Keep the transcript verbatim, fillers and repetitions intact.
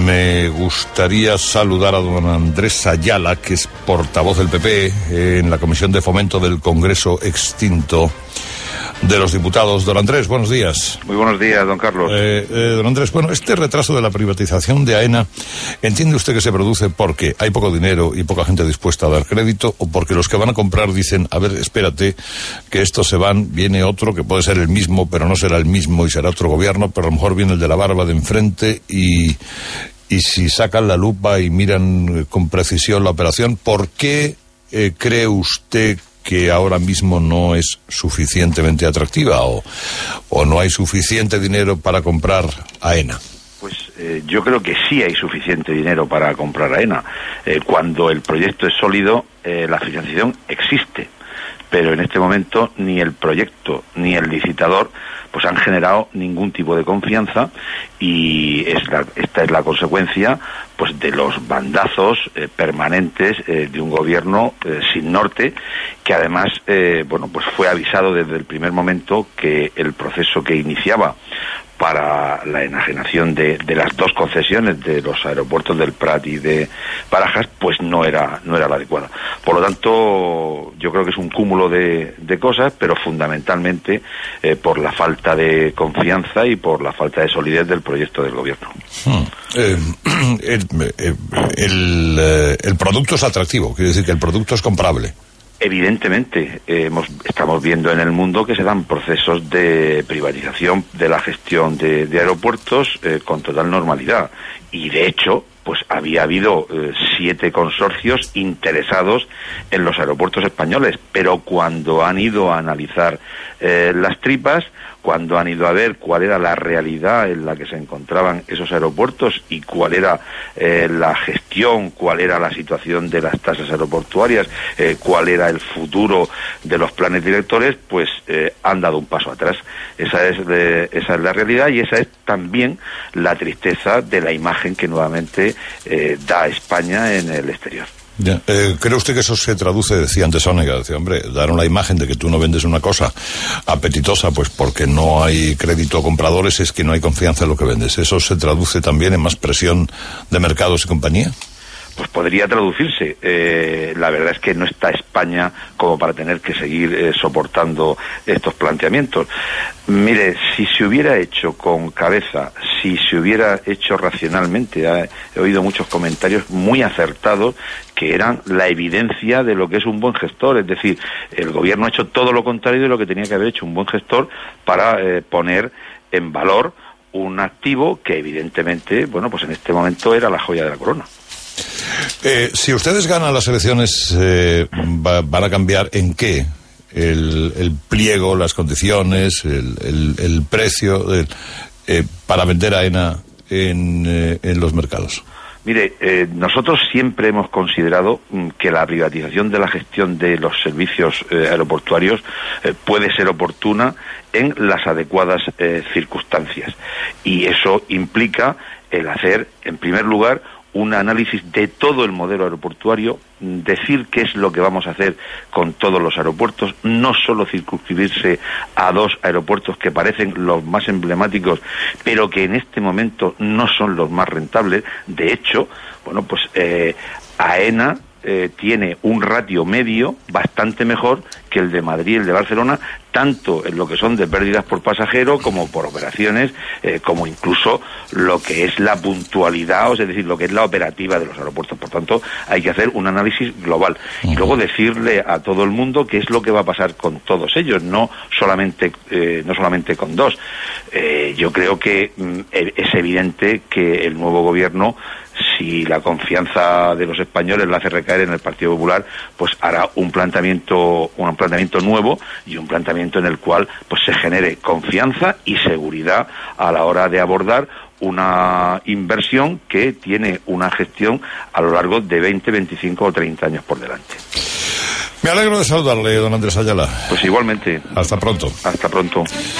me gustaría saludar a don Andrés Ayala, que es portavoz del P P en la Comisión de Fomento del Congreso extinto de los Diputados. Don Andrés, buenos días. Muy buenos días, don Carlos. Eh, eh, don Andrés, bueno, este retraso de la privatización de AENA, ¿entiende usted que se produce porque hay poco dinero y poca gente dispuesta a dar crédito, o porque los que van a comprar dicen, a ver, espérate, que estos se van, viene otro que puede ser el mismo, pero no será el mismo y será otro gobierno, pero a lo mejor viene el de la barba de enfrente y, y si sacan la lupa y miran con precisión la operación, ¿por qué eh, cree usted que ahora mismo no es suficientemente atractiva o, o no hay suficiente dinero para comprar AENA? Pues eh, yo creo que sí hay suficiente dinero para comprar AENA. Eh, cuando el proyecto es sólido, eh, la financiación existe. Pero en este momento ni el proyecto ni el licitador pues han generado ningún tipo de confianza, y es la, esta es la consecuencia pues de los bandazos eh, permanentes eh, de un gobierno eh, sin norte, que además eh, bueno pues fue avisado desde el primer momento que el proceso que iniciaba para la enajenación de, de las dos concesiones de los aeropuertos del Prat y de Barajas pues no era no era la adecuada. Por lo tanto, yo creo que es un cúmulo de, de cosas, pero fundamentalmente eh, por la falta de confianza y por la falta de solidez del proyecto del gobierno. Hmm. Eh, el, el, el producto es atractivo, quiere decir que el producto es comprable. Evidentemente, eh, hemos, estamos viendo en el mundo que se dan procesos de privatización de la gestión de, de aeropuertos eh, con total normalidad. Y de hecho, pues había habido eh, siete consorcios interesados en los aeropuertos españoles, pero cuando han ido a analizar eh, las tripas, cuando han ido a ver cuál era la realidad en la que se encontraban esos aeropuertos y cuál era eh, la gestión, cuál era la situación de las tasas aeroportuarias, eh, cuál era el futuro de los planes directores, pues eh, han dado un paso atrás. Esa es, de, esa es la realidad, y esa es también la tristeza de la imagen que nuevamente eh, da España en el exterior. Ya. Eh, ¿Cree usted que eso se traduce, decía antes Ónega, decía, hombre, dar una imagen de que tú no vendes una cosa apetitosa, pues porque no hay crédito a compradores, es que no hay confianza en lo que vendes? ¿Eso se traduce también en más presión de mercados y compañía? Pues podría traducirse. Eh, la verdad es que no está España como para tener que seguir eh, soportando estos planteamientos. Mire, si se hubiera hecho con cabeza, si se hubiera hecho racionalmente, he, he oído muchos comentarios muy acertados que eran la evidencia de lo que es un buen gestor. Es decir, el gobierno ha hecho todo lo contrario de lo que tenía que haber hecho un buen gestor para eh, poner en valor un activo que evidentemente, bueno, pues en este momento era la joya de la corona. Eh, si ustedes ganan las elecciones, eh, va, ¿van a cambiar en qué? El, el pliego, las condiciones, el, el, el precio el, eh, para vender AENA en, eh, en los mercados. Mire, eh, nosotros siempre hemos considerado mm, que la privatización de la gestión de los servicios eh, aeroportuarios eh, puede ser oportuna en las adecuadas eh, circunstancias, y eso implica el hacer, en primer lugar, un análisis de todo el modelo aeroportuario, decir qué es lo que vamos a hacer con todos los aeropuertos, no solo circunscribirse a dos aeropuertos que parecen los más emblemáticos, pero que en este momento no son los más rentables. De hecho, bueno, pues eh, AENA eh, tiene un ratio medio bastante mejor que el de Madrid y el de Barcelona, tanto en lo que son de pérdidas por pasajero como por operaciones, eh, como incluso lo que es la puntualidad, o es decir, lo que es la operativa de los aeropuertos. Por tanto, hay que hacer un análisis global y luego decirle a todo el mundo qué es lo que va a pasar con todos ellos, no solamente eh, no solamente con dos. Eh, yo creo que mm, es evidente que el nuevo gobierno, si la confianza de los españoles la hace recaer en el Partido Popular, pues hará un planteamiento un planteamiento nuevo y un planteamiento en el cual pues se genere confianza y seguridad a la hora de abordar una inversión que tiene una gestión a lo largo de veinte, veinticinco o treinta años por delante. Me alegro de saludarle, don Andrés Ayala. Pues igualmente. Hasta pronto. Hasta pronto.